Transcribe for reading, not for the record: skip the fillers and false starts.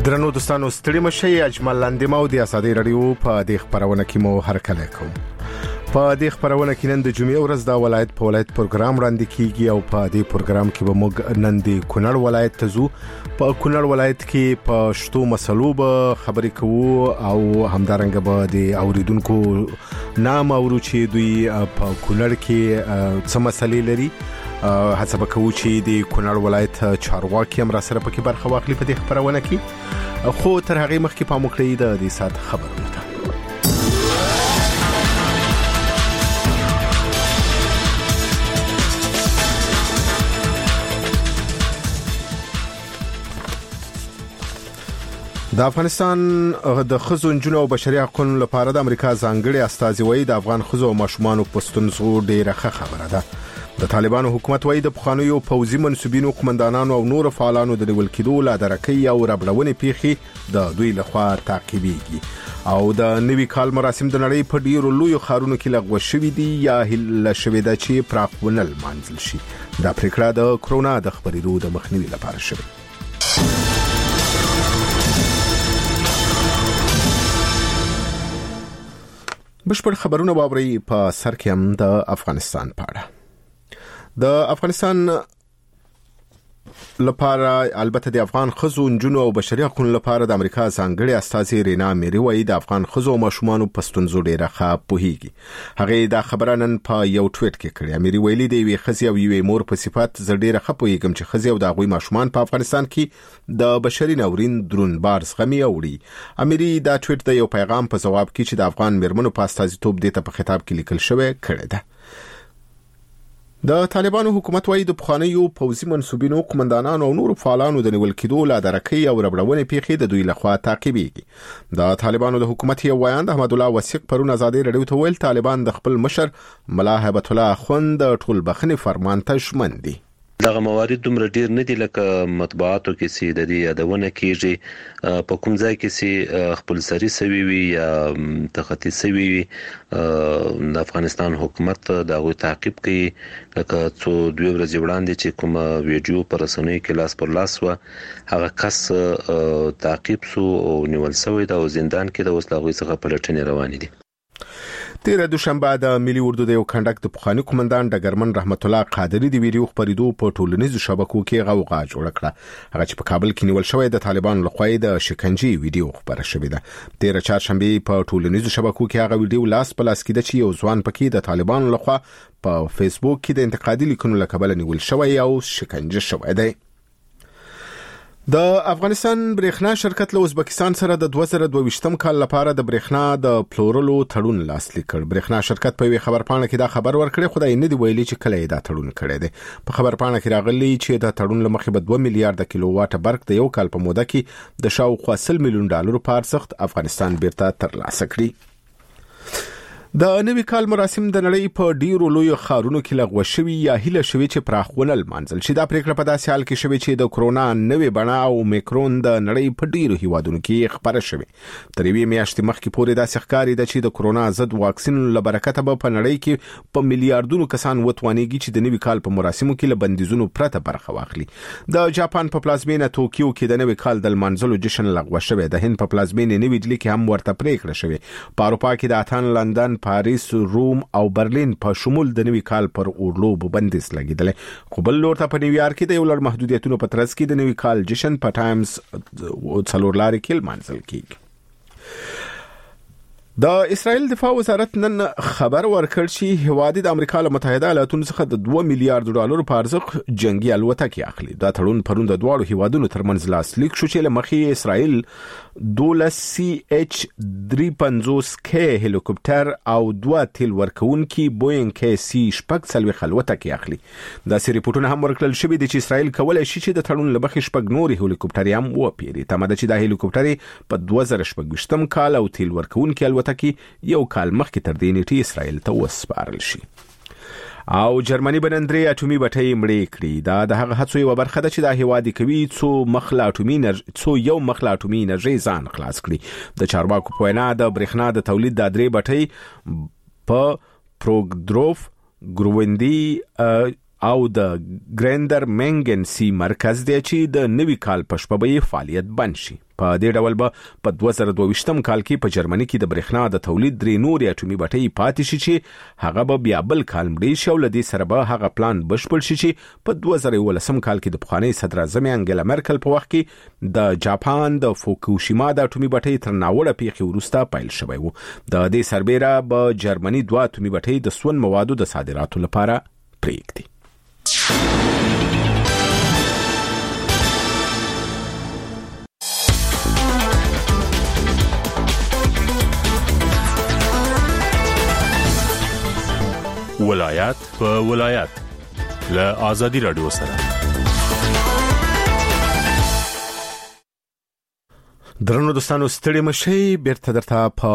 درنو دوستانو ستړي مشي اجمل لاندې مو د ازادي رادیو په دې خبرونه کې مو هرکله کوم. په دې خبرونه کې نن د جمعې ورځ د ولایت په ولایت پروګرام وړاندې کیږي او په دې پروګرام کې به موږ نن د کونړ ولایت ته ځو. په کونړ ولایت کې په شتو مسلو به خبرې کوو او همدارنګه به د اوریدونکو نام اورو چې دوی په کونړ کې څه مسلې لري. هڅه وکړو چې د کونړ ولایت چارواکي هم را سره پکې برخه واخلي په دې خبرونه کې. خو تر هغه مخکې پام وکړئ د دې سات خبرونه ته. د افغانستان د ښځو نجونو او بشري حقوقو لپاره د امریکا ځانګړي استازي د افغان ښځو او ماشومانو په ستونزو ډیره ښه خبره ده. د طالبانو حکومت وايي د پخوانیو پوځي منسوبینو قومندانانو او نور فعالانو د نیول کېدو لا درکې او ربړونې پیښې د دوی لخوا تعقیبېږي او د نوي کال مراسم د نړۍ په ډیرو لویو ښارونو کې لغوه شوي دي یا هله شوې ده چې پراخونه لمانځل شي. دا پریکړه د کرونا د خپرېدو د مخنیوي لپاره شوې. بشپړ خبرونه باوري په سر کې هم د افغانستان په اړه. د افغانستان لپاره البته د افغان ښځو نجونو او بشري حقوقو لپاره د امریکا ځانګړي استازي رینا میری وايي د افغان ښځو او ماشومانو په ستونزو ډیره ښه پوهیږي. هغه دا خبره نن په یو ټویټ کې کړې. میری ویلي دی یوې ښځې او یوې مور په صفت زه ډیره ښه پوهیږم چې ښځې او د هغوی ماشومان په افغانستان کې د بشري ناورین درون بار زغمي او وړي. میری دا ټویټ د یو پیغام په جواب کې چې د افغان میرمنو په استازیتوب دې ته په خطاب کې لیکل شوی کړی ده. د طالبانو حکومت وايي د پخوانیو پوځي منسوبینو قومندانانو او نور فعالانو د نیول کېدو لا درکې او ربړونې پیښې د دوی لخوا تعقیبېږي. د طالبانو د حکومت یو ویاند احمد الله وثیق پرون ازادي رادیو ته ویل طالبان د خپل مشر ملا هیبت الله خوند د ټول بخښنې فرمان ته ژمن دي. دغه موارد دومره ډیر نه دي لکه مطبوعاتو کې سي د دې یادونه کیږي په کوم ځای کې سي خپل سری سوي وي یا تخطي سوي وي د افغانستان حکومت دغه تعقیب کوي. لکه څو دوه ورځې وړاندې چې کوم ویډیو پر رسنیو کې لاس پر لاس و هغه کس تعقیب سو او نیول شوی د زندان کې د وسلغوي څخه پلټنې روانې دي. تیر دوشنبه د ملي اردو د یو کندک د پخوانی قومندان ډګرمن رحمت الله قادری د ویډیو خبرېدو په ټولنیزو شبکو کې غوغا جوړ کړه. هغه چې په کابل کې نیول شوی د طالبانو لخوا د شکنجې ویډیو خبره شوې ده. تیر چهارشنبه په ټولنیزو شبکو کې هغه ویډیو لاس په لاس کې د یو ځوان پکې د طالبانو لخوا په فیسبوک کې د انتقادي لیکنو لکبل نیول شوی او شکنجه شوی دی. د افغانستان برېښنا شرکت له ازبکستان سره د 2022 کال لپاره د برېښنا د پلورلو تړون لاسلیک کړ. برېښنا شرکت په خبرپاڼه کې دا خبر ورکړی خو دا نه دی ویلي چې کله دا تړون کړی دی. په خبرپاڼه کې راغلی چې د تړون لمخې به 2 میلیارډ کیلو واټ برق د یو کال په موده کې د شاوخوا 100 میلیون ډالر په ارزښت افغانستان بیرته ترلاسه کړي. د نوي کال مراسم د نړۍ په ډیرو لویو ښارونو کې لغوه شوي یا هله شوي چې پراخونه لمانځل شي. دا پریکړه په داسې حال کې شوې چې د کرونا نوې بڼه او میکرون د نړۍ په ډیرو هیوادونو کې خبره شوې. تر یوې میاشتې مخکې پورې داسې ښکاري ده چې د کرونا ضد واکسین له برکته به په نړۍ کې په میلیارډونو کسان وتوانېږي چې د نوي کال په مراسمو کې له بندیزونو پرته برخه واخلي. د جاپان په پلازمینه توکیو کې د نوي کال د لمانځلو جشن لغوه شوی. د هند په پلازمینه نوي ډیلي کې هم ورته پریکړه شوې. په اروپا کې د اتن، لندن، پاریس، روم او برلین په شمول د نوي کال پر اورلوب بندیز لګیدل. خو بل لور ته په نیویارک کې د یو لړ محدودیتونو په ترڅ کې د نوي کال جشن په ټایمز څلور لارې کې لمانځل کیږي. د اسرائیل دفاع وزارت نن خبر ورکړ چې هوادي د امریکا له متحده ایالاتونو څخه د 2 میلیارډ ډالر په ارزښت جنگي الوتکې اخلي. دا تړون پرون د دواړو هیوادونو ترمنځ لاسلیک شو چې لمخې اسرائیل 12 CH-350K هلیکوپټر او 2 تیل ورکونکي بوینګ KC-46 الوتکې اخلي. دا سری ریپورتونه هم ورکړل شوی دي چې اسرائیل کولای شي چې د تړون لمخې شپږ نوري هلیکوپټر هم وپیري. تماده چې د هلیکوپټر په 2026 کال او تیل ورکونکي الوتکې یو کال مخکې تر دې نیټې اسرائیل ته وسپارل شي. او جرمني بنندري اټومي بټۍ مړې کړې. دا د هغه هڅو یو برخه ده چې د هیواد کوي څو یو مخله اټومي انرژي ځان خلاص کړي. د چارواکو په وینا د برېښنا د تولید د درې بټۍ په پروګدروف، ګرووندي او د ګریندر مینګن سی مرکز دی چې د نوي کال په شپه به فعالیت بند شي. په دې ډول به په 2022م کال کې په جرمني کې د برېښنا د تولید 3 نور اټومي بټۍ پاتې شي چې هغه به بیا بل کال مړ شي او لدې سره به هغه پلان بشپړ شي چې په 2019م کال کې د بخوانی صدر اعظم انګلا مرکل په وخت کې د جاپان د فوکوشیما د اټومي بټۍ تر ناوړه پیښې وروسته پیل شوی و. د دې سربېره به جرمني 2 اټومي بټۍ د سون موادو د صادراتو لپاره پریږدي. ولایت په ولایت له آزادي رادیو سره. درنو دوستانو ستړي مشي بیرته درته په